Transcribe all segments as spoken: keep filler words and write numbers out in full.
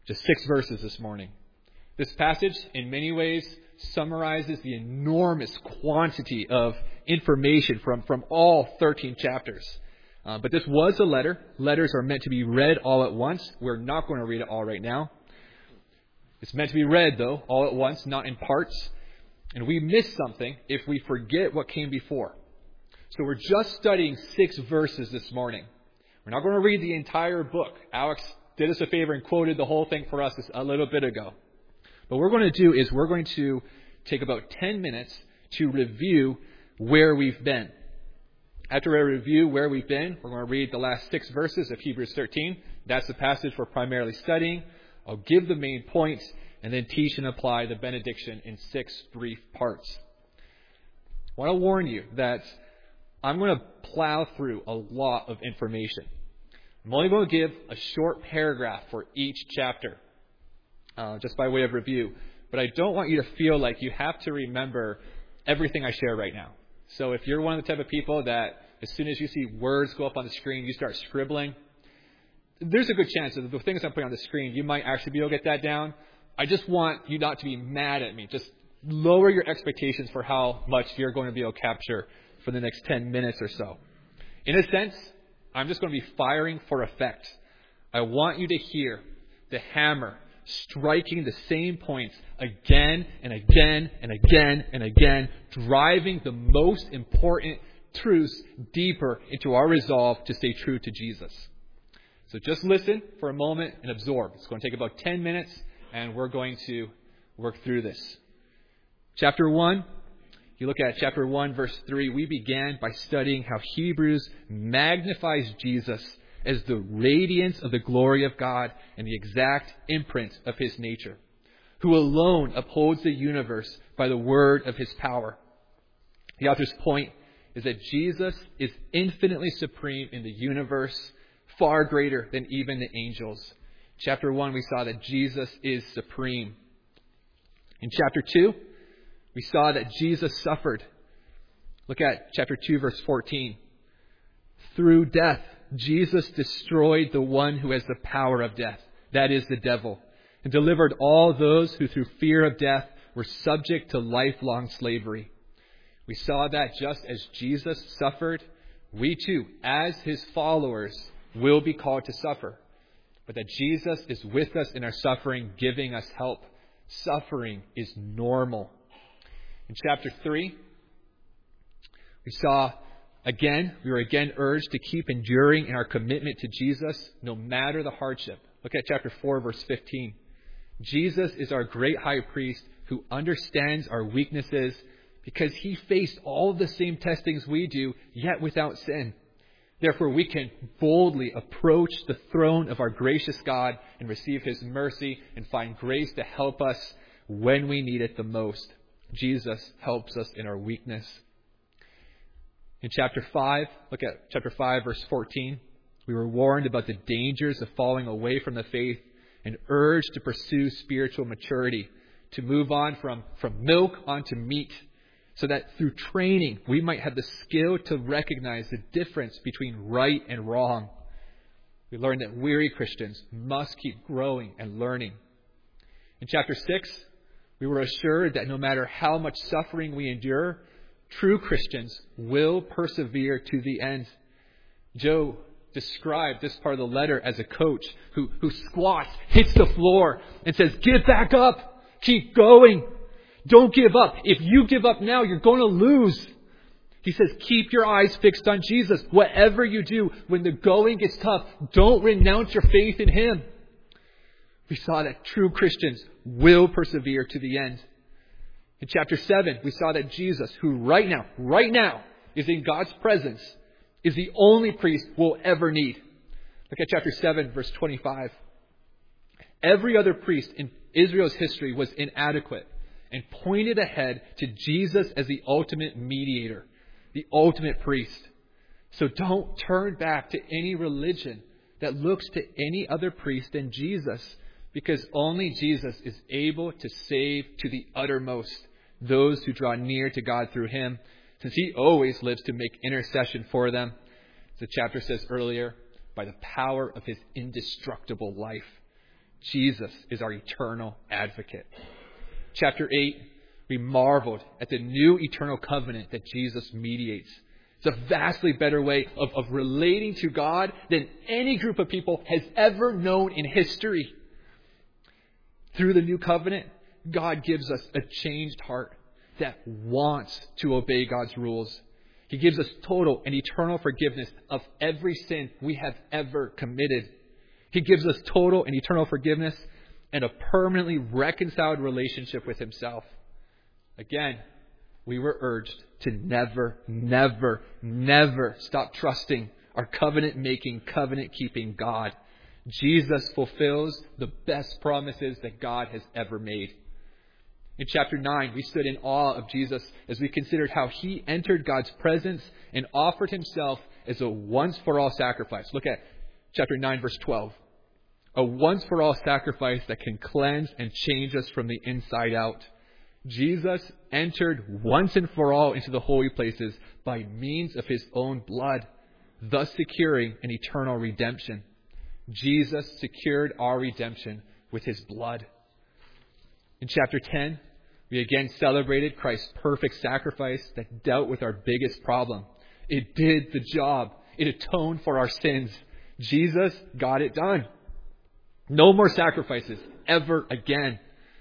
Just six verses this morning. This passage, in many ways, summarizes the enormous quantity of information from, from all thirteen chapters. Uh, but this was a letter. Letters are meant to be read all at once. We're not going to read it all right now. It's meant to be read, though, all at once, not in parts. And we miss something if we forget what came before. So we're just studying six verses this morning. We're not going to read the entire book. Alex did us a favor and quoted the whole thing for us a little bit ago. But what we're going to do is we're going to take about ten minutes to review where we've been. After I review where we've been, we're going to read the last six verses of Hebrews thirteen. That's the passage we're primarily studying. I'll give the main points and then teach and apply the benediction in six brief parts. I want to warn you that I'm going to plow through a lot of information. I'm only going to give a short paragraph for each chapter, uh, just by way of review. But I don't want you to feel like you have to remember everything I share right now. So if you're one of the type of people that as soon as you see words go up on the screen, you start scribbling, there's a good chance that the things I'm putting on the screen, you might actually be able to get that down. I just want you not to be mad at me. Just lower your expectations for how much you're going to be able to capture for the next ten minutes or so. In a sense, I'm just going to be firing for effect. I want you to hear the hammer striking the same points again and again and again and again, driving the most important truths deeper into our resolve to stay true to Jesus. So just listen for a moment and absorb. It's going to take about ten minutes, and we're going to work through this. Chapter one. You look at chapter one, verse three. We began by studying how Hebrews magnifies Jesus as the radiance of the glory of God and the exact imprint of his nature, who alone upholds the universe by the word of his power. The author's point is that Jesus is infinitely supreme in the universe, far greater than even the angels. Chapter one, we saw that Jesus is supreme. In chapter two, we saw that Jesus suffered. Look at chapter two, verse fourteen. Through death, Jesus destroyed the one who has the power of death, that is the devil, and delivered all those who through fear of death were subject to lifelong slavery. We saw that just as Jesus suffered, we too, as his followers, will be called to suffer. But that Jesus is with us in our suffering, giving us help. Suffering is normal. In chapter three, we saw again, we were again urged to keep enduring in our commitment to Jesus, no matter the hardship. Look at chapter four, verse fifteen. Jesus is our great high priest who understands our weaknesses because he faced all of the same testings we do, yet without sin. Therefore, we can boldly approach the throne of our gracious God and receive his mercy and find grace to help us when we need it the most. Jesus helps us in our weakness. In chapter five, look at chapter five, verse fourteen. We were warned about the dangers of falling away from the faith and urged to pursue spiritual maturity, to move on from, from milk onto meat, so that through training we might have the skill to recognize the difference between right and wrong. We learned that weary Christians must keep growing and learning. In chapter six, we were assured that no matter how much suffering we endure, true Christians will persevere to the end. Joe described this part of the letter as a coach who, who squats, hits the floor, and says, "Get back up, keep going. Don't give up. If you give up now, you're going to lose." He says, keep your eyes fixed on Jesus. Whatever you do, when the going gets tough, don't renounce your faith in him. We saw that true Christians will persevere to the end. In chapter seven, we saw that Jesus, who right now, right now, is in God's presence, is the only priest we'll ever need. Look at chapter seven, verse twenty-five. Every other priest in Israel's history was inadequate and pointed ahead to Jesus as the ultimate mediator, the ultimate priest. So don't turn back to any religion that looks to any other priest than Jesus, because only Jesus is able to save to the uttermost those who draw near to God through him, since he always lives to make intercession for them. As the chapter says earlier, by the power of his indestructible life. Jesus is our eternal advocate. Chapter eight, we marveled at the new eternal covenant that Jesus mediates. It's a vastly better way of, of relating to God than any group of people has ever known in history. Through the new covenant, God gives us a changed heart that wants to obey God's rules. He gives us total and eternal forgiveness of every sin we have ever committed. He gives us total and eternal forgiveness and a permanently reconciled relationship with Himself. Again, we were urged to never, never, never stop trusting our covenant-making, covenant-keeping God. Jesus fulfills the best promises that God has ever made. In chapter nine, we stood in awe of Jesus as we considered how He entered God's presence and offered Himself as a once-for-all sacrifice. Look at chapter nine, verse twelve. A once-for-all sacrifice that can cleanse and change us from the inside out. Jesus entered once and for all into the holy places by means of His own blood, thus securing an eternal redemption. Jesus secured our redemption with His blood. In chapter ten, we again celebrated Christ's perfect sacrifice that dealt with our biggest problem. It did the job. It atoned for our sins. Jesus got it done. No more sacrifices ever again.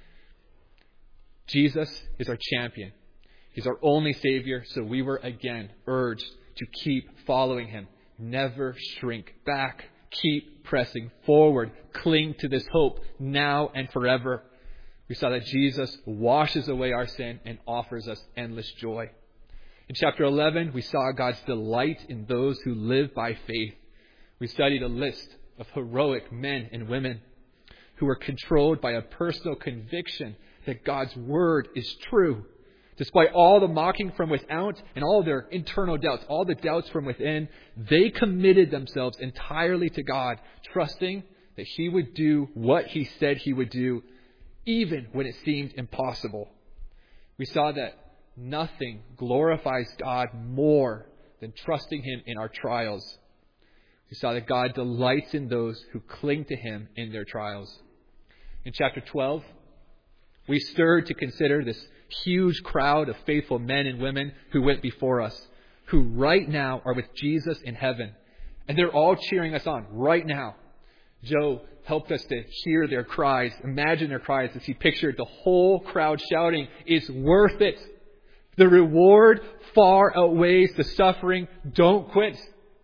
Jesus is our champion. He's our only Savior, so we were again urged to keep following Him. Never shrink back. Keep pressing forward. Cling to this hope now and forever. We saw that Jesus washes away our sin and offers us endless joy. In chapter eleven, we saw God's delight in those who live by faith. We studied a list of heroic men and women who were controlled by a personal conviction that God's word is true. Despite all the mocking from without and all their internal doubts, all the doubts from within, they committed themselves entirely to God, trusting that He would do what He said He would do, even when it seemed impossible. We saw that nothing glorifies God more than trusting Him in our trials. We saw that God delights in those who cling to Him in their trials. In chapter twelve, we stirred to consider this huge crowd of faithful men and women who went before us, who right now are with Jesus in heaven. And they're all cheering us on right now. Joe helped us to hear their cries, imagine their cries as he pictured the whole crowd shouting, "It's worth it. The reward far outweighs the suffering. Don't quit.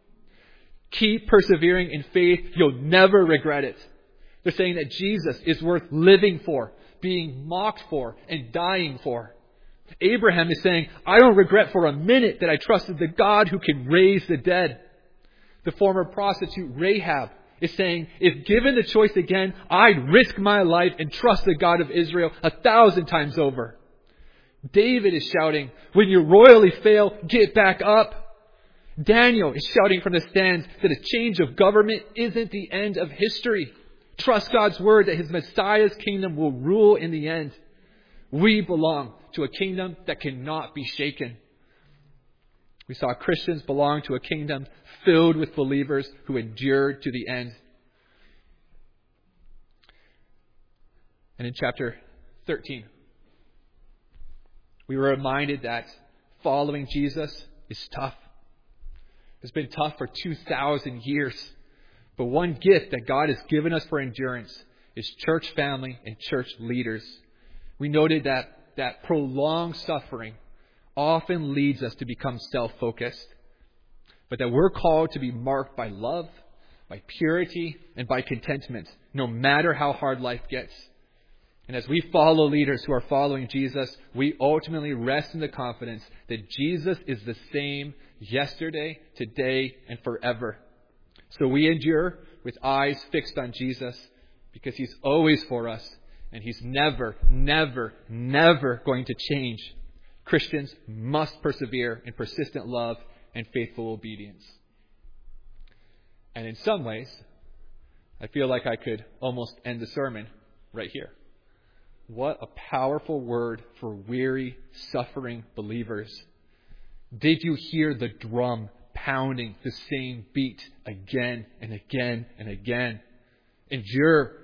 Keep persevering in faith. You'll never regret it." They're saying that Jesus is worth living for, being mocked for, and dying for. Abraham is saying, "I don't regret for a minute that I trusted the God who can raise the dead." The former prostitute Rahab is saying, "If given the choice again, I'd risk my life and trust the God of Israel a thousand times over." David is shouting, "When you royally fail, get back up." Daniel is shouting from the stands that a change of government isn't the end of history. Trust God's word that His Messiah's kingdom will rule in the end. We belong to a kingdom that cannot be shaken. We saw Christians belong to a kingdom filled with believers who endured to the end. And in chapter thirteen, we were reminded that following Jesus is tough. It's been tough for two thousand years. But one gift that God has given us for endurance is church family and church leaders. We noted that, that prolonged suffering often leads us to become self-focused, but that we're called to be marked by love, by purity, and by contentment, no matter how hard life gets. And as we follow leaders who are following Jesus, we ultimately rest in the confidence that Jesus is the same yesterday, today, and forever. So we endure with eyes fixed on Jesus because He's always for us and He's never, never, never going to change. Christians must persevere in persistent love and faithful obedience. And in some ways, I feel like I could almost end the sermon right here. What a powerful word for weary, suffering believers. Did you hear the drum pounding the same beat again and again and again? Endure.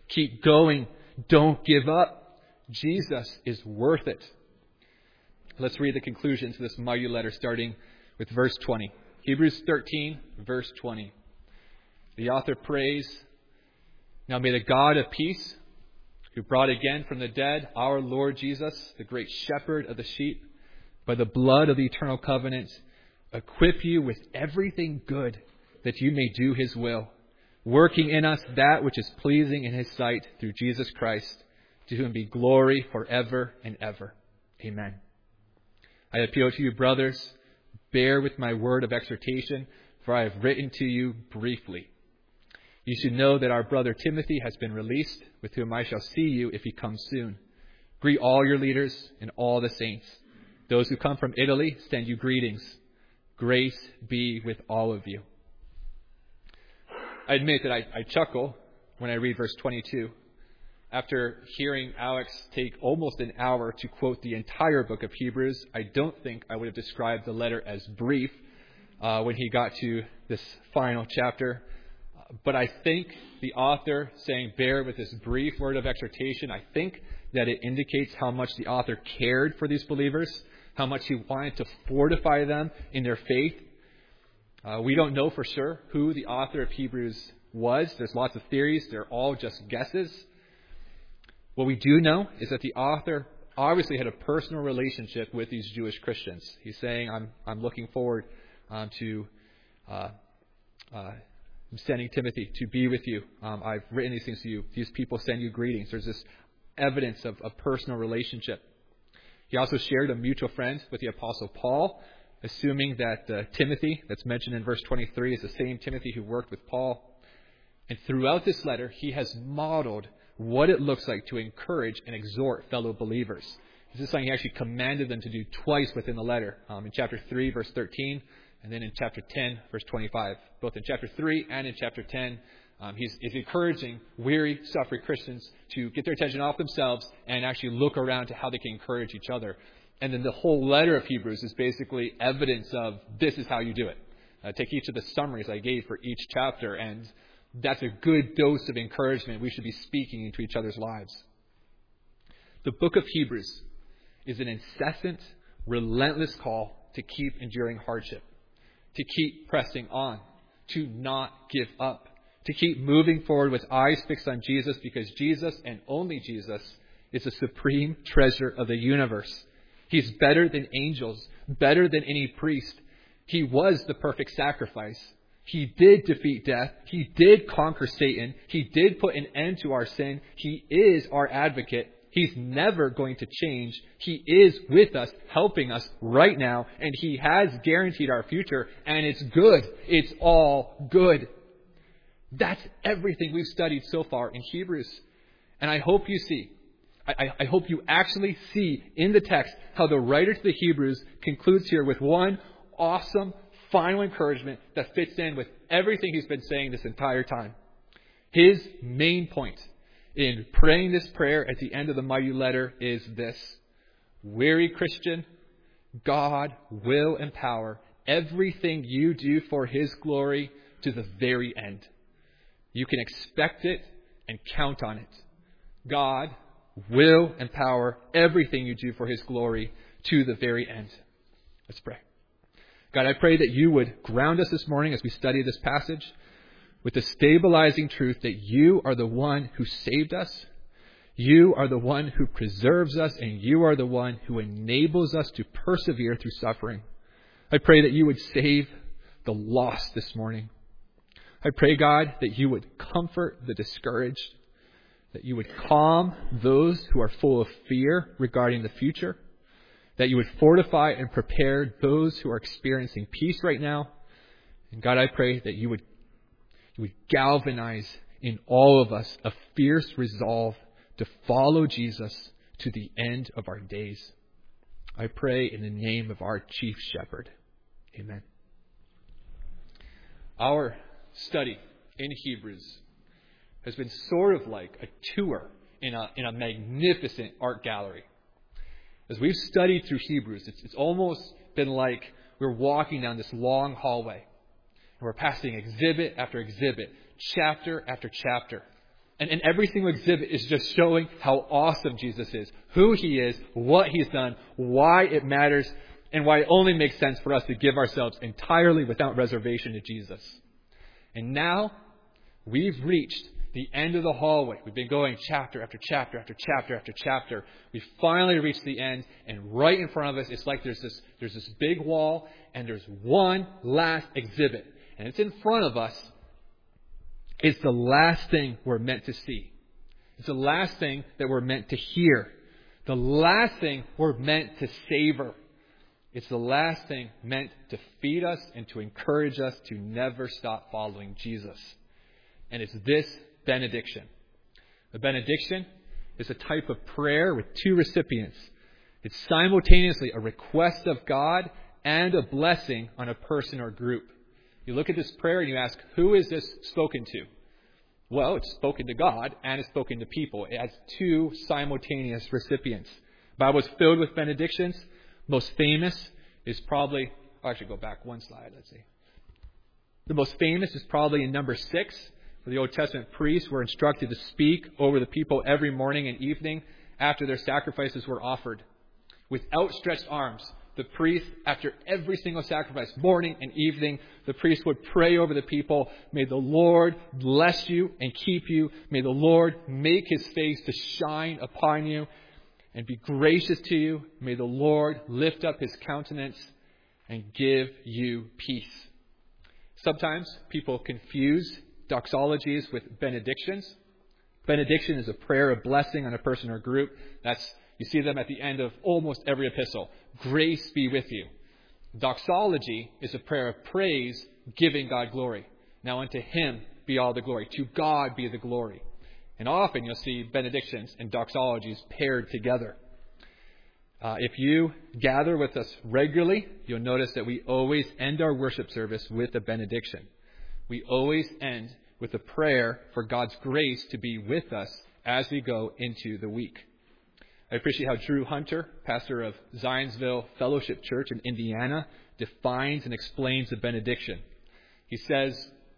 Keep going. Don't give up. Jesus is worth it. Let's read the conclusion to this mighty letter, starting with verse twenty. Hebrews thirteen, verse twenty. The author prays, "Now may the God of peace, who brought again from the dead our Lord Jesus, the great shepherd of the sheep, by the blood of the eternal covenant, equip you with everything good, that you may do his will, working in us that which is pleasing in his sight, through Jesus Christ, to whom be glory forever and ever. Amen." I appeal to you, brothers, bear with my word of exhortation, for I have written to you briefly. You should know that our brother Timothy has been released, with whom I shall see you if he comes soon. Greet all your leaders and all the saints. Those who come from Italy send you greetings. Grace be with all of you. I admit that I, I chuckle when I read verse twenty-two. After hearing Alex take almost an hour to quote the entire book of Hebrews, I don't think I would have described the letter as brief uh, when he got to this final chapter. But I think the author saying, bear with this brief word of exhortation, I think that it indicates how much the author cared for these believers, how much he wanted to fortify them in their faith. Uh, we don't know for sure who the author of Hebrews was. There's lots of theories. They're all just guesses. What we do know is that the author obviously had a personal relationship with these Jewish Christians. He's saying, I'm I'm looking forward um, to uh, uh, sending Timothy to be with you. Um, I've written these things to you. These people send you greetings. There's this evidence of a personal relationship. He also shared a mutual friend with the Apostle Paul, assuming that uh, Timothy, that's mentioned in verse twenty-three, is the same Timothy who worked with Paul. And throughout this letter, he has modeled what it looks like to encourage and exhort fellow believers. This is something he actually commanded them to do twice within the letter, um, in chapter three, verse thirteen, and then in chapter ten, verse twenty-five. Both in chapter three and in chapter ten, um, he's, he's encouraging weary, suffering Christians to get their attention off themselves and actually look around to how they can encourage each other. And then the whole letter of Hebrews is basically evidence of this is how you do it. Uh, take each of the summaries I gave for each chapter, and that's a good dose of encouragement we should be speaking into each other's lives. The book of Hebrews is an incessant, relentless call to keep enduring hardship, to keep pressing on, to not give up, to keep moving forward with eyes fixed on Jesus, because Jesus and only Jesus is the supreme treasure of the universe. He's better than angels, better than any priest. He was the perfect sacrifice. He did defeat death. He did conquer Satan. He did put an end to our sin. He is our advocate. He's never going to change. He is with us, helping us right now, and he has guaranteed our future, and it's good. It's all good. That's everything we've studied so far in Hebrews. And I hope you see, I, I hope you actually see in the text how the writer to the Hebrews concludes here with one awesome final encouragement that fits in with everything he's been saying this entire time. His main point in praying this prayer at the end of the mighty letter is this: weary Christian, God will empower everything you do for his glory to the very end. You can expect it and count on it. God will empower everything you do for his glory to the very end. Let's pray. God, I pray that you would ground us this morning as we study this passage with the stabilizing truth that you are the one who saved us, you are the one who preserves us, and you are the one who enables us to persevere through suffering. I pray that you would save the lost this morning. I pray, God, that you would comfort the discouraged, that you would calm those who are full of fear regarding the future, that you would fortify and prepare those who are experiencing peace right now. And God, I pray that you would, you would galvanize in all of us a fierce resolve to follow Jesus to the end of our days. I pray in the name of our chief shepherd. Amen. Our study in Hebrews has been sort of like a tour in a, in a magnificent art gallery. As we've studied through Hebrews, it's, it's almost been like we're walking down this long hallway. And we're passing exhibit after exhibit, chapter after chapter. And, and every single exhibit is just showing how awesome Jesus is, who he is, what he's done, why it matters, and why it only makes sense for us to give ourselves entirely without reservation to Jesus. And now we've reached the end of the hallway. We've been going chapter after chapter after chapter after chapter. We finally reached the end, and right in front of us, it's like there's this, there's this big wall, and there's one last exhibit. And it's in front of us. It's the last thing we're meant to see. It's the last thing that we're meant to hear. The last thing we're meant to savor. It's the last thing meant to feed us and to encourage us to never stop following Jesus. And it's this benediction. The benediction is a type of prayer with two recipients. It's simultaneously a request of God and a blessing on a person or group. You look at this prayer and you ask, who is this spoken to? Well, it's spoken to God and it's spoken to people. It has two simultaneous recipients. The Bible is filled with benedictions. Most famous is probably, I'll actually go back one slide, let's see. The most famous is probably in number six, where the Old Testament priests were instructed to speak over the people every morning and evening after their sacrifices were offered. With outstretched arms, the priest, after every single sacrifice, morning and evening, the priest would pray over the people. May the Lord bless you and keep you. May the Lord make his face to shine upon you and be gracious to you. May the Lord lift up his countenance and give you peace. Sometimes people confuse doxologies with benedictions. Benediction is a prayer of blessing on a person or group. That's You see them at the end of almost every epistle. Grace be with you. Doxology is a prayer of praise, giving God glory. Now unto him be all the glory. To God be the glory. And often you'll see benedictions and doxologies paired together. Uh, if you gather with us regularly, you'll notice that we always end our worship service with a benediction. We always end with a prayer for God's grace to be with us as we go into the week. I appreciate how Drew Hunter, pastor of Zionsville Fellowship Church in Indiana, defines and explains the benediction. He says,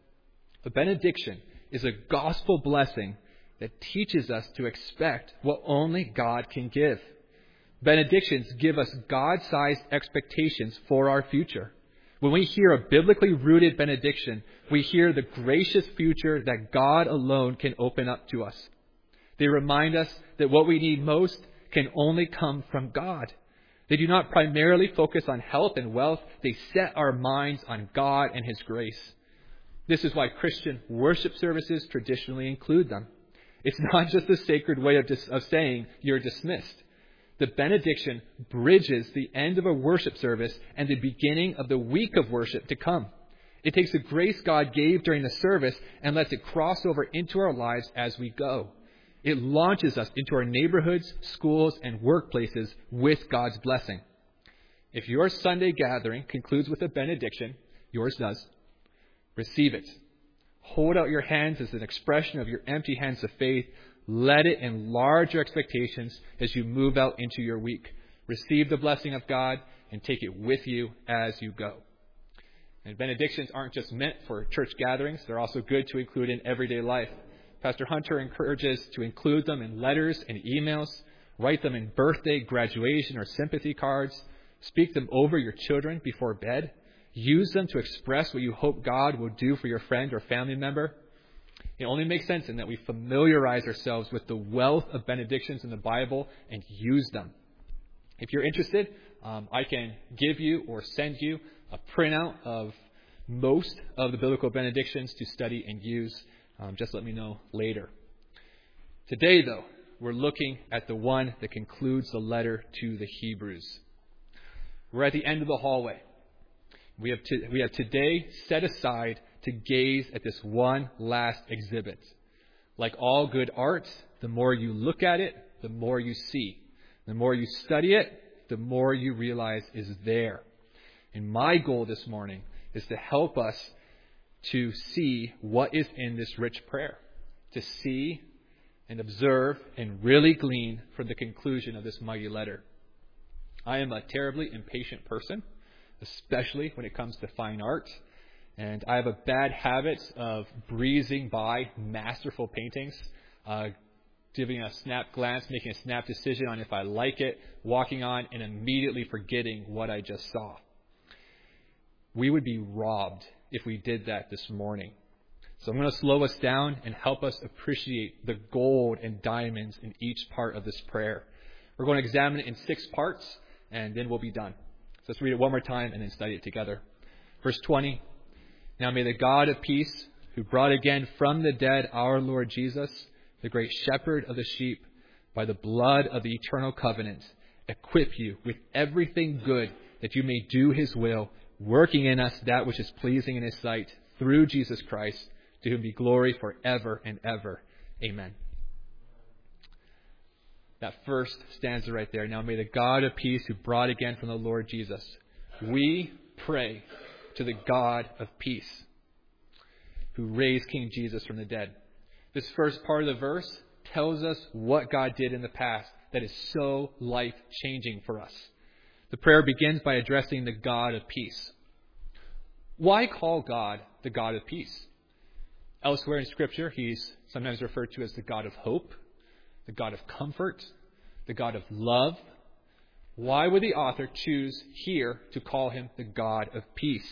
a benediction is a gospel blessing that teaches us to expect what only God can give. Benedictions give us God-sized expectations for our future. When we hear a biblically rooted benediction, we hear the gracious future that God alone can open up to us. They remind us that what we need most can only come from God. They do not primarily focus on health and wealth. They set our minds on God and his grace. This is why Christian worship services traditionally include them. It's not just a sacred way of, dis- of saying you're dismissed. The benediction bridges the end of a worship service and the beginning of the week of worship to come. It takes the grace God gave during the service and lets it cross over into our lives as we go. It launches us into our neighborhoods, schools, and workplaces with God's blessing. If your Sunday gathering concludes with a benediction, yours does. Receive it. Hold out your hands as an expression of your empty hands of faith. Let it enlarge your expectations as you move out into your week. Receive the blessing of God and take it with you as you go. And benedictions aren't just meant for church gatherings. They're also good to include in everyday life. Pastor Hunter encourages to include them in letters and emails. Write them in birthday, graduation, or sympathy cards. Speak them over your children before bed. Use them to express what you hope God will do for your friend or family member. It only makes sense in that we familiarize ourselves with the wealth of benedictions in the Bible and use them. If you're interested, um, I can give you or send you a printout of most of the biblical benedictions to study and use. Um, just let me know later. Today, though, we're looking at the one that concludes the letter to the Hebrews. We're at the end of the hallway. We have, to, we have today set aside to gaze at this one last exhibit. Like all good art, the more you look at it, the more you see. The more you study it, the more you realize is there. And my goal this morning is to help us to see what is in this rich prayer. To see and observe and really glean from the conclusion of this mighty letter. I am a terribly impatient person, especially when it comes to fine art. And I have a bad habit of breezing by masterful paintings. uh, giving a snap glance, making a snap decision on if I like it, walking on, and immediately forgetting what I just saw. We would be robbed if we did that this morning. So I'm going to slow us down and help us appreciate the gold and diamonds in each part of this prayer. We're going to examine it in six parts, and then we'll be done. So let's read it one more time and then study it together. Verse twenty, now may the God of peace, who brought again from the dead our Lord Jesus, the great shepherd of the sheep, by the blood of the eternal covenant, equip you with everything good that you may do his will, working in us that which is pleasing in his sight, through Jesus Christ, to whom be glory forever and ever. Amen. That first stanza right there. Now may the God of peace, who brought again from the Lord Jesus. We pray to the God of peace, who raised King Jesus from the dead. This first part of the verse tells us what God did in the past that is so life-changing for us. The prayer begins by addressing the God of peace. Why call God the God of peace? Elsewhere in Scripture, he's sometimes referred to as the God of hope, the God of comfort, the God of love. Why would the author choose here to call him the God of peace?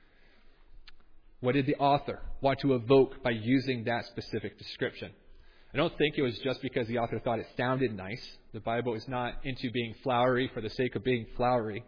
What did the author want to evoke by using that specific description? I don't think it was just because the author thought it sounded nice. The Bible is not into being flowery for the sake of being flowery.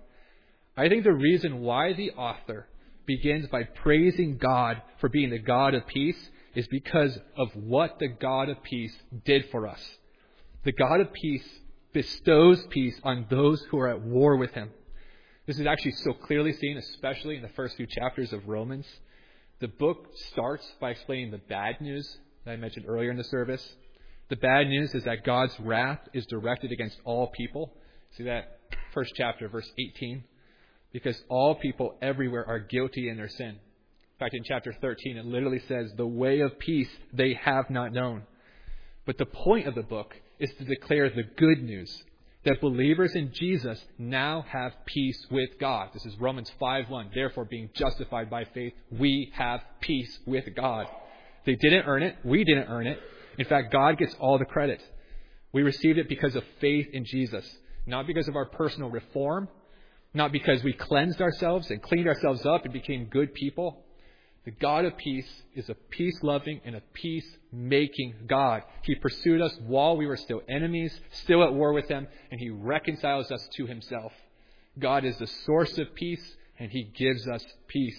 I think the reason why the author begins by praising God for being the God of peace is because of what the God of peace did for us. The God of peace bestows peace on those who are at war with him. This is actually so clearly seen, especially in the first few chapters of Romans. The book starts by explaining the bad news that I mentioned earlier in the service. The bad news is that God's wrath is directed against all people. See that first chapter, verse eighteen. Because all people everywhere are guilty in their sin. In fact, in chapter thirteen, it literally says, the way of peace they have not known. But the point of the book is to declare the good news that believers in Jesus now have peace with God. This is Romans five one. Therefore, being justified by faith, we have peace with God. They didn't earn it. We didn't earn it. In fact, God gets all the credit. We received it because of faith in Jesus, not because of our personal reform, not because we cleansed ourselves and cleaned ourselves up and became good people. The God of peace is a peace-loving and a peace-making God. He pursued us while we were still enemies, still at war with him, and he reconciles us to himself. God is the source of peace, and he gives us peace.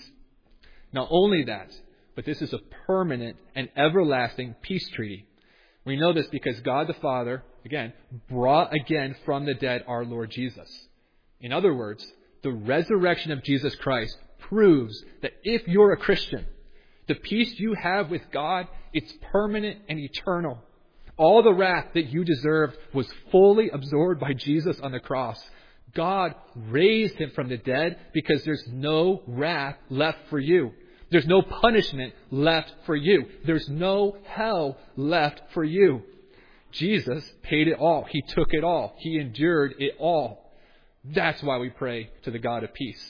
Not only that, but this is a permanent and everlasting peace treaty. We know this because God the Father, again, brought again from the dead our Lord Jesus. In other words, the resurrection of Jesus Christ proves that if you're a Christian, the peace you have with God, it's permanent and eternal. All the wrath that you deserved was fully absorbed by Jesus on the cross. God raised him from the dead because there's no wrath left for you. There's no punishment left for you. There's no hell left for you. Jesus paid it all. He took it all. He endured it all. That's why we pray to the God of peace.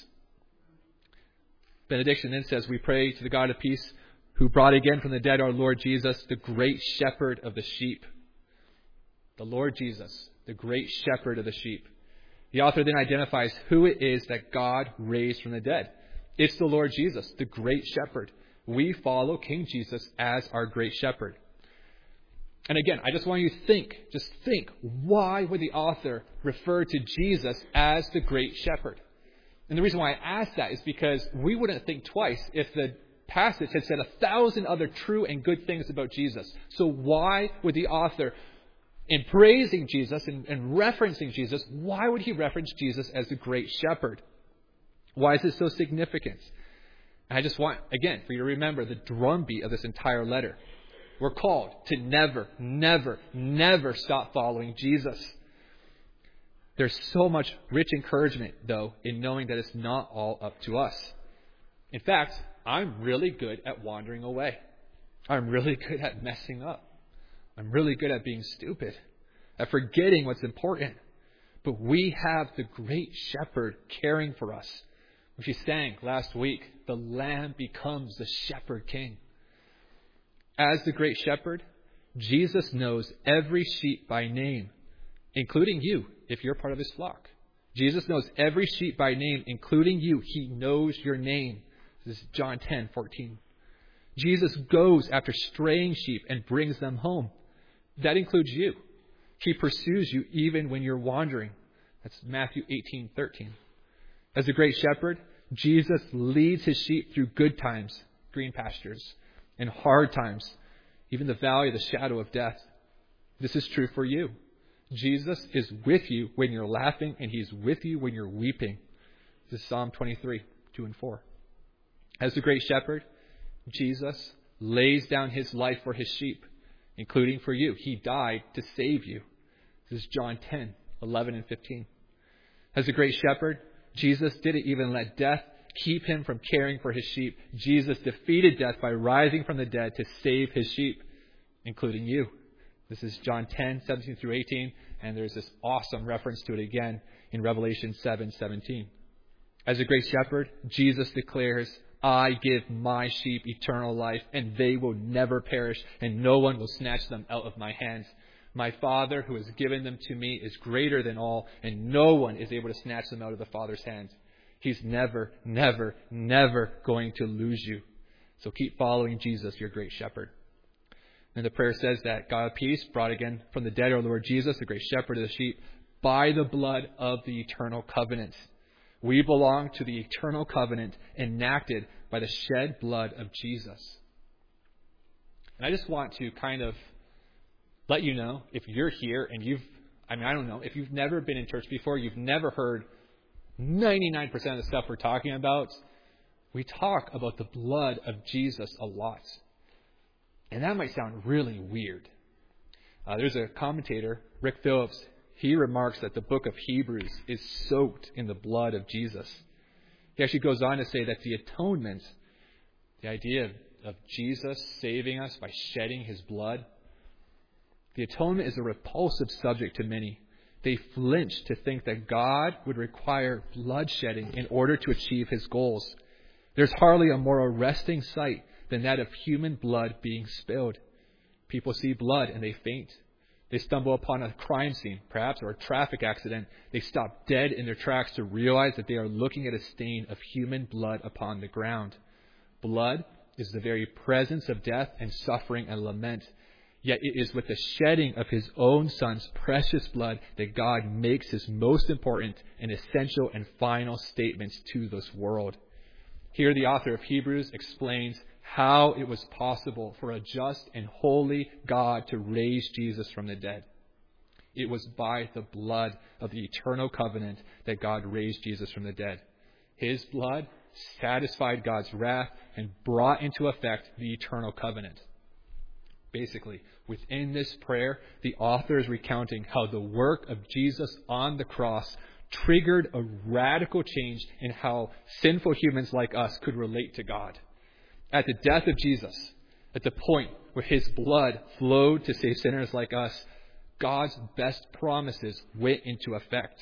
Benediction then says, we pray to the God of peace, who brought again from the dead our Lord Jesus, the great shepherd of the sheep. The Lord Jesus, the great shepherd of the sheep. The author then identifies who it is that God raised from the dead. It's the Lord Jesus, the great shepherd. We follow King Jesus as our great shepherd. And again, I just want you to think, just think, why would the author refer to Jesus as the great shepherd? And the reason why I ask that is because we wouldn't think twice if the passage had said a thousand other true and good things about Jesus. So why would the author, in praising Jesus and, and referencing Jesus, why would he reference Jesus as the great shepherd? Why is this so significant? And I just want, again, for you to remember the drumbeat of this entire letter. We're called to never, never, never stop following Jesus. There's so much rich encouragement, though, in knowing that it's not all up to us. In fact, I'm really good at wandering away. I'm really good at messing up. I'm really good at being stupid, at forgetting what's important. But we have the great shepherd caring for us. Which he sang last week, the Lamb becomes the shepherd king. As the great shepherd, Jesus knows every sheep by name, including you, if you're part of his flock. Jesus knows every sheep by name, including you. He knows your name. This is John ten fourteen. Jesus goes after straying sheep and brings them home. That includes you. He pursues you even when you're wandering. That's Matthew eighteen thirteen. As the great shepherd, Jesus leads his sheep through good times, green pastures, and hard times, even the valley of the shadow of death. This is true for you. Jesus is with you when you're laughing, and he's with you when you're weeping. This is Psalm twenty-three, two and four. As the great shepherd, Jesus lays down his life for his sheep, including for you. He died to save you. This is John ten, eleven and fifteen. As the great shepherd, Jesus didn't even let death keep him from caring for his sheep. Jesus defeated death by rising from the dead to save his sheep, including you. This is John ten, seventeen through eighteen, and there's this awesome reference to it again in Revelation seven, seventeen. As a great shepherd, Jesus declares, I give my sheep eternal life, and they will never perish, and no one will snatch them out of my hands. My Father, who has given them to me, is greater than all, and no one is able to snatch them out of the Father's hands. He's never, never, never going to lose you. So keep following Jesus, your great shepherd. And the prayer says that God of peace, brought again from the dead, our Lord Jesus, the great shepherd of the sheep, by the blood of the eternal covenant. We belong to the eternal covenant enacted by the shed blood of Jesus. And I just want to kind of let you know, if you're here and you've, I mean, I don't know, if you've never been in church before, you've never heard ninety-nine percent of the stuff we're talking about, we talk about the blood of Jesus a lot. And that might sound really weird. Uh, there's a commentator, Rick Phillips. He remarks that the book of Hebrews is soaked in the blood of Jesus. He actually goes on to say that the atonement, the idea of, of Jesus saving us by shedding his blood, the atonement is a repulsive subject to many. They flinch to think that God would require bloodshedding in order to achieve his goals. There's hardly a more arresting sight than that of human blood being spilled. People see blood and they faint. They stumble upon a crime scene, perhaps, or a traffic accident. They stop dead in their tracks to realize that they are looking at a stain of human blood upon the ground. Blood is the very presence of death and suffering and lament. Yet it is with the shedding of his own Son's precious blood that God makes his most important and essential and final statements to this world. Here the author of Hebrews explains how it was possible for a just and holy God to raise Jesus from the dead. It was by the blood of the eternal covenant that God raised Jesus from the dead. His blood satisfied God's wrath and brought into effect the eternal covenant. Basically, within this prayer, the author is recounting how the work of Jesus on the cross triggered a radical change in how sinful humans like us could relate to God. At the death of Jesus, at the point where his blood flowed to save sinners like us, God's best promises went into effect.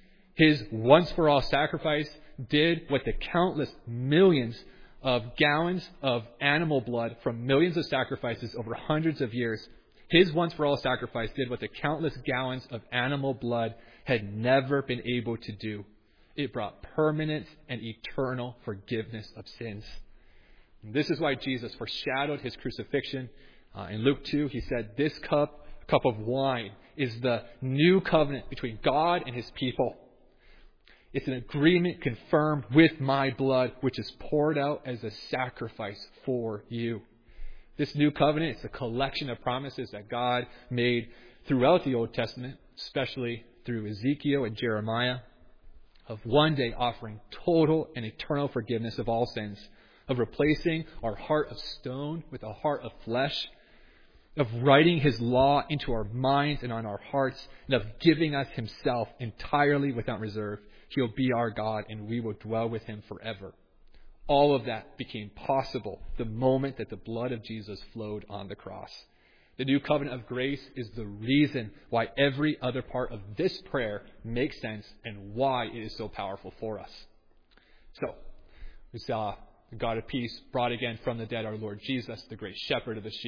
His once-for-all sacrifice did what the countless millions of gallons of animal blood from millions of sacrifices over hundreds of years, his once-for-all sacrifice did what the countless gallons of animal blood had never been able to do. It brought permanent and eternal forgiveness of sins. And this is why Jesus foreshadowed his crucifixion. Uh, in Luke two, he said, this cup, cup of wine, is the new covenant between God and his people. It's an agreement confirmed with my blood, which is poured out as a sacrifice for you. This new covenant is a collection of promises that God made throughout the Old Testament, especially through Ezekiel and Jeremiah, of one day offering total and eternal forgiveness of all sins, of replacing our heart of stone with a heart of flesh, of writing his law into our minds and on our hearts, and of giving us himself entirely without reserve. He'll be our God, and we will dwell with him forever. All of that became possible the moment that the blood of Jesus flowed on the cross. The new covenant of grace is the reason why every other part of this prayer makes sense and why it is so powerful for us. So, we saw the God of peace brought again from the dead our Lord Jesus, the great shepherd of the sheep,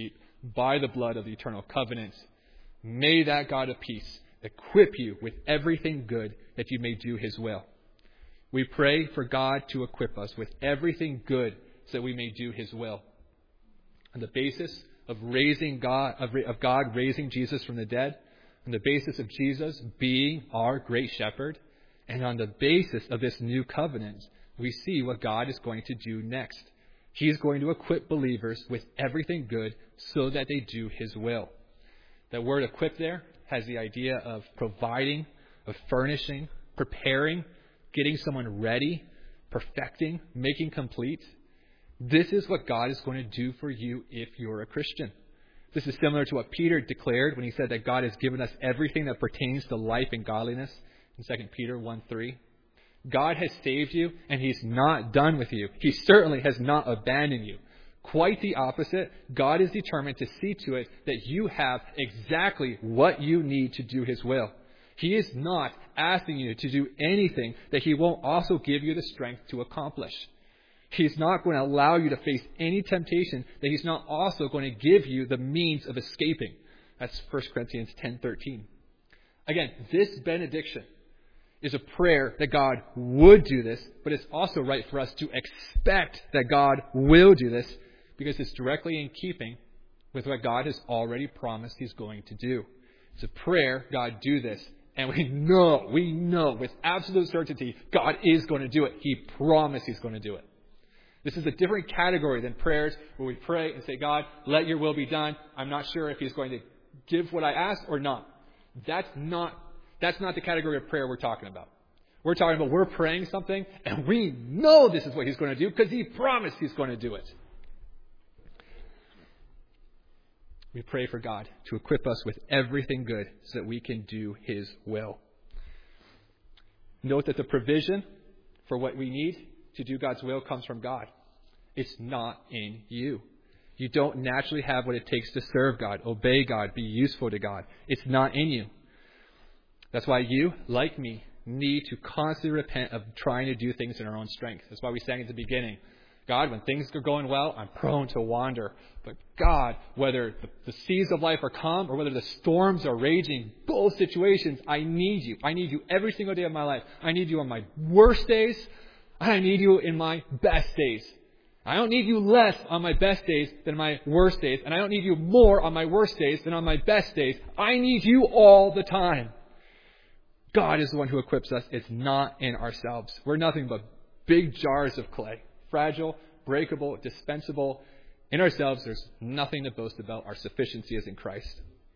by the blood of the eternal covenant. May that God of peace equip you with everything good that you may do his will. We pray for God to equip us with everything good so that we may do his will. On the basis of raising God, of, of God raising Jesus from the dead, on the basis of Jesus being our great shepherd, and on the basis of this new covenant, we see what God is going to do next. He is going to equip believers with everything good so that they do his will. That word equip there has the idea of providing, of furnishing, preparing, getting someone ready, perfecting, making complete. This is what God is going to do for you if you're a Christian. This is similar to what Peter declared when he said that God has given us everything that pertains to life and godliness in Second Peter one three. God has saved you, and he's not done with you. He certainly has not abandoned you. Quite the opposite. God is determined to see to it that you have exactly what you need to do his will. He is not asking you to do anything that he won't also give you the strength to accomplish. He's not going to allow you to face any temptation that he's not also going to give you the means of escaping. That's First Corinthians ten thirteen. Again, this benediction is a prayer that God would do this, but it's also right for us to expect that God will do this because it's directly in keeping with what God has already promised he's going to do. It's a prayer, God, do this. And we know, we know with absolute certainty, God is going to do it. He promised he's going to do it. This is a different category than prayers where we pray and say, God, let your will be done. I'm not sure if he's going to give what I ask or not. That's not That's not the category of prayer we're talking about. We're talking about we're praying something and we know this is what he's going to do because he promised he's going to do it. We pray for God to equip us with everything good so that we can do his will. Note that the provision for what we need to do God's will comes from God. It's not in you. You don't naturally have what it takes to serve God, obey God, be useful to God. It's not in you. That's why you, like me, need to constantly repent of trying to do things in our own strength. That's why we sang at the beginning, God, when things are going well, I'm prone to wander. But God, whether the, the seas of life are calm or whether the storms are raging, both situations, I need you. I need you every single day of my life. I need you on my worst days. I need you in my best days. I don't need you less on my best days than my worst days. And I don't need you more on my worst days than on my best days. I need you all the time. God is the one who equips us. It's not in ourselves. We're nothing but big jars of clay. Fragile, breakable, dispensable. In ourselves, there's nothing to boast about. Our sufficiency is in Christ.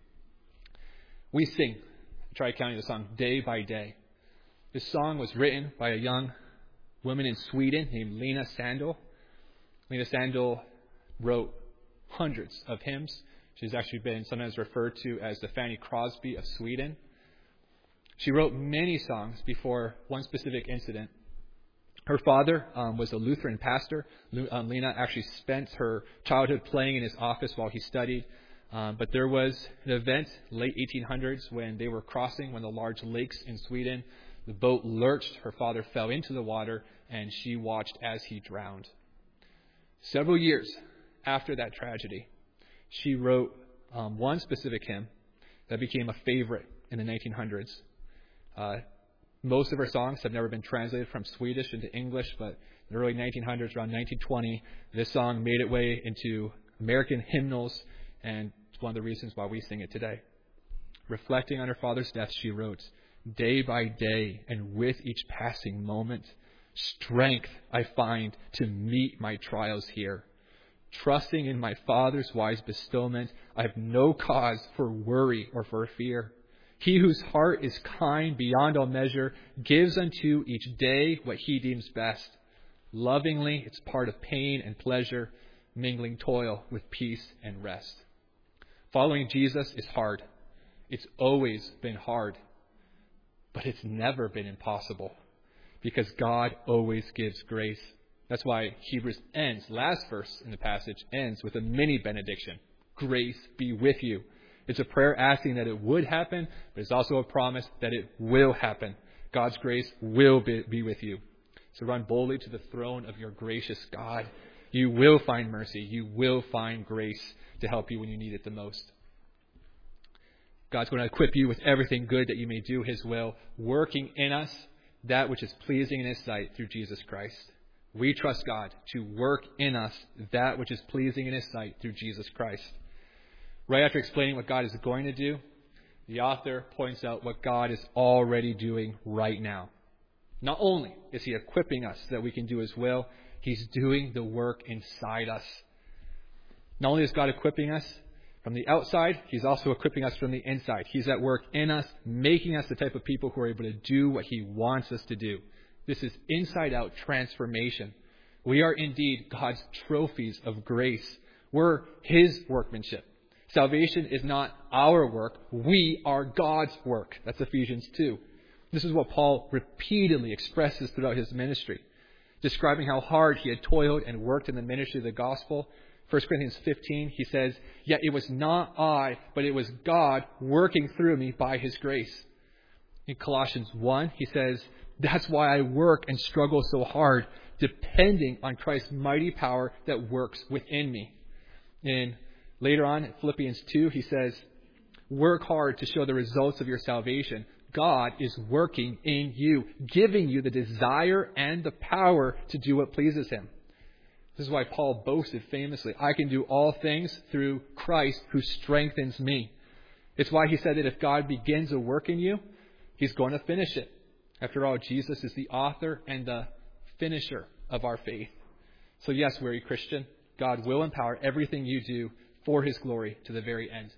We sing, try counting the song, Day by Day. This song was written by a young woman in Sweden named Lena Sandell. Lena Sandell wrote hundreds of hymns. She's actually been sometimes referred to as the Fanny Crosby of Sweden. She wrote many songs before one specific incident. Her father um, was a Lutheran pastor. Um, Lena actually spent her childhood playing in his office while he studied. Um, but there was an event, late eighteen hundreds, when they were crossing one of the large lakes in Sweden. The boat lurched. Her father fell into the water, and she watched as he drowned. Several years after that tragedy, she wrote um, one specific hymn that became a favorite in the nineteen hundreds. Uh, most of her songs have never been translated from Swedish into English, but in the early nineteen hundreds, around nineteen twenty, this song made its way into American hymnals, and it's one of the reasons why we sing it today. Reflecting on her father's death, she wrote, Day by day, and with each passing moment, strength I find to meet my trials here. Trusting in my Father's wise bestowment, I have no cause for worry or for fear. He whose heart is kind beyond all measure gives unto each day what he deems best. Lovingly, it's part of pain and pleasure, mingling toil with peace and rest. Following Jesus is hard. It's always been hard, but it's never been impossible because God always gives grace. That's why Hebrews ends, last verse in the passage, ends with a mini benediction. Grace be with you. It's a prayer asking that it would happen, but it's also a promise that it will happen. God's grace will be, be with you. So run boldly to the throne of your gracious God. You will find mercy. You will find grace to help you when you need it the most. God's going to equip you with everything good that you may do His will, working in us that which is pleasing in His sight through Jesus Christ. We trust God to work in us that which is pleasing in His sight through Jesus Christ. Right after explaining what God is going to do, the author points out what God is already doing right now. Not only is He equipping us so that we can do His will, He's doing the work inside us. Not only is God equipping us from the outside, He's also equipping us from the inside. He's at work in us, making us the type of people who are able to do what He wants us to do. This is inside-out transformation. We are indeed God's trophies of grace. We're His workmanship. Salvation is not our work. We are God's work. That's Ephesians two. This is what Paul repeatedly expresses throughout his ministry, describing how hard he had toiled and worked in the ministry of the gospel. First Corinthians fifteen, he says, "Yet it was not I, but it was God working through me by His grace." In Colossians one, he says, "That's why I work and struggle so hard, depending on Christ's mighty power that works within me." And later on, in Philippians two, he says, "Work hard to show the results of your salvation. God is working in you, giving you the desire and the power to do what pleases Him." This is why Paul boasted famously, "I can do all things through Christ who strengthens me." It's why he said that if God begins a work in you, He's going to finish it. After all, Jesus is the author and the finisher of our faith. So yes, weary Christian, God will empower everything you do for His glory to the very end.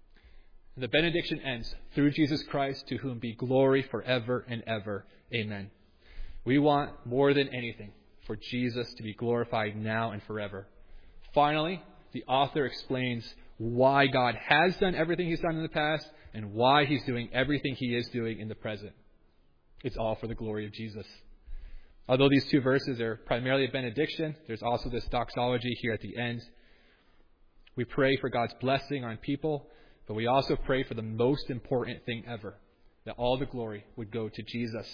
And the benediction ends, "Through Jesus Christ, to whom be glory forever and ever. Amen." We want more than anything for Jesus to be glorified now and forever. Finally, the author explains why God has done everything He's done in the past and why He's doing everything He is doing in the present. It's all for the glory of Jesus. Although these two verses are primarily a benediction, there's also this doxology here at the end. We pray for God's blessing on people, but we also pray for the most important thing ever, that all the glory would go to Jesus.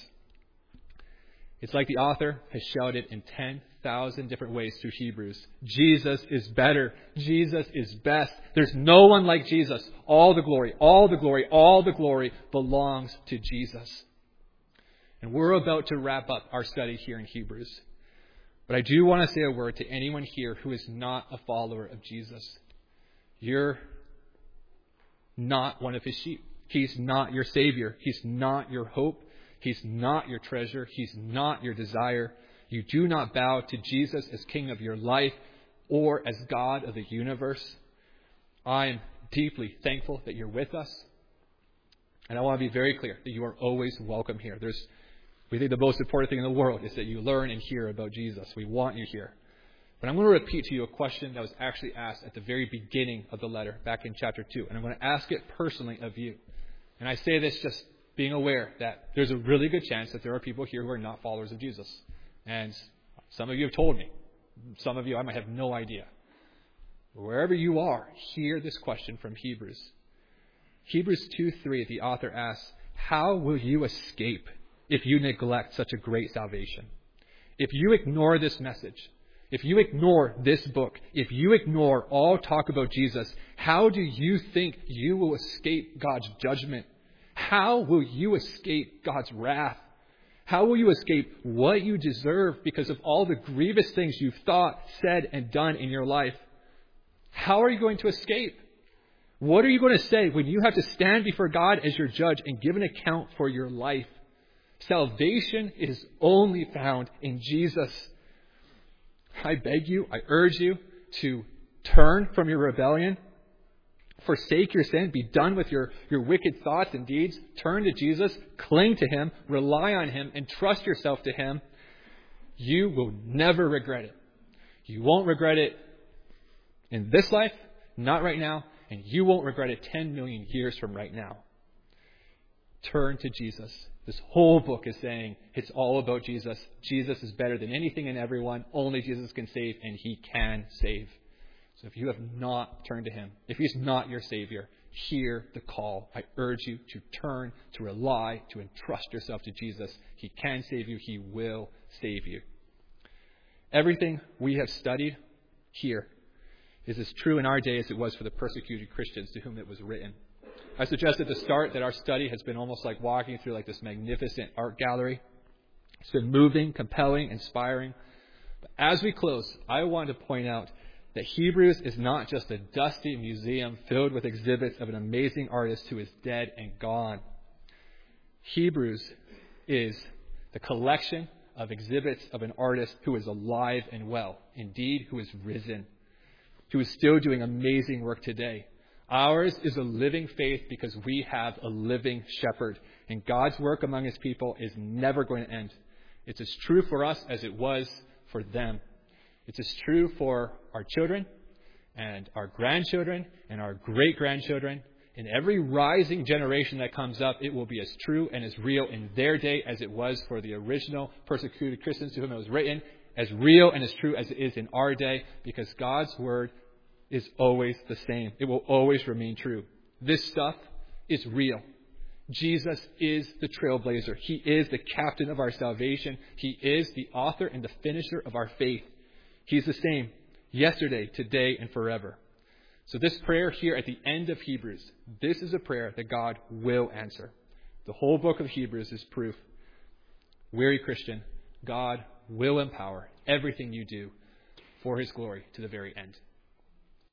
It's like the author has shouted in ten thousand different ways through Hebrews. Jesus is better. Jesus is best. There's no one like Jesus. All the glory, all the glory, all the glory belongs to Jesus. And we're about to wrap up our study here in Hebrews. But I do want to say a word to anyone here who is not a follower of Jesus. You're not one of His sheep. He's not your Savior. He's not your hope. He's not your treasure. He's not your desire. You do not bow to Jesus as King of your life or as God of the universe. I am deeply thankful that you're with us. And I want to be very clear that you are always welcome here. There's, we think the most important thing in the world is that you learn and hear about Jesus. We want you here. But I'm going to repeat to you a question that was actually asked at the very beginning of the letter, back in chapter two. And I'm going to ask it personally of you. And I say this just being aware that there's a really good chance that there are people here who are not followers of Jesus. And some of you have told me. Some of you, I might have no idea. Wherever you are, hear this question from Hebrews. Hebrews two three, the author asks, "How will you escape if you neglect such a great salvation?" If you ignore this message, if you ignore this book, if you ignore all talk about Jesus, how do you think you will escape God's judgment? How will you escape God's wrath? How will you escape what you deserve because of all the grievous things you've thought, said, and done in your life? How are you going to escape? What are you going to say when you have to stand before God as your judge and give an account for your life? Salvation is only found in Jesus. I beg you, I urge you to turn from your rebellion. Forsake your sin. Be done with your, your wicked thoughts and deeds. Turn to Jesus. Cling to Him. Rely on Him. And trust yourself to Him. You will never regret it. You won't regret it in this life, not right now, and you won't regret it ten million years from right now. Turn to Jesus. This whole book is saying it's all about Jesus. Jesus is better than anything and everyone. Only Jesus can save, and He can save. So if you have not turned to Him, if He's not your Savior, hear the call. I urge you to turn, to rely, to entrust yourself to Jesus. He can save you. He will save you. Everything we have studied here is as true in our day as it was for the persecuted Christians to whom it was written. I suggest at the start that our study has been almost like walking through like this magnificent art gallery. It's been moving, compelling, inspiring. But as we close, I want to point out that Hebrews is not just a dusty museum filled with exhibits of an amazing artist who is dead and gone. Hebrews is the collection of exhibits of an artist who is alive and well, indeed, who is risen, who is still doing amazing work today. Ours is a living faith because we have a living shepherd, and God's work among his people is never going to end. It's as true for us as it was for them. It's as true for our children and our grandchildren and our great-grandchildren. In every rising generation that comes up, it will be as true and as real in their day as it was for the original persecuted Christians to whom it was written, as real and as true as it is in our day, because God's word is always the same. It will always remain true. This stuff is real. Jesus is the trailblazer. He is the captain of our salvation. He is the author and the finisher of our faith. He's the same yesterday, today, and forever. So this prayer here at the end of Hebrews, this is a prayer that God will answer. The whole book of Hebrews is proof. Weary Christian, God will empower everything you do for his glory to the very end.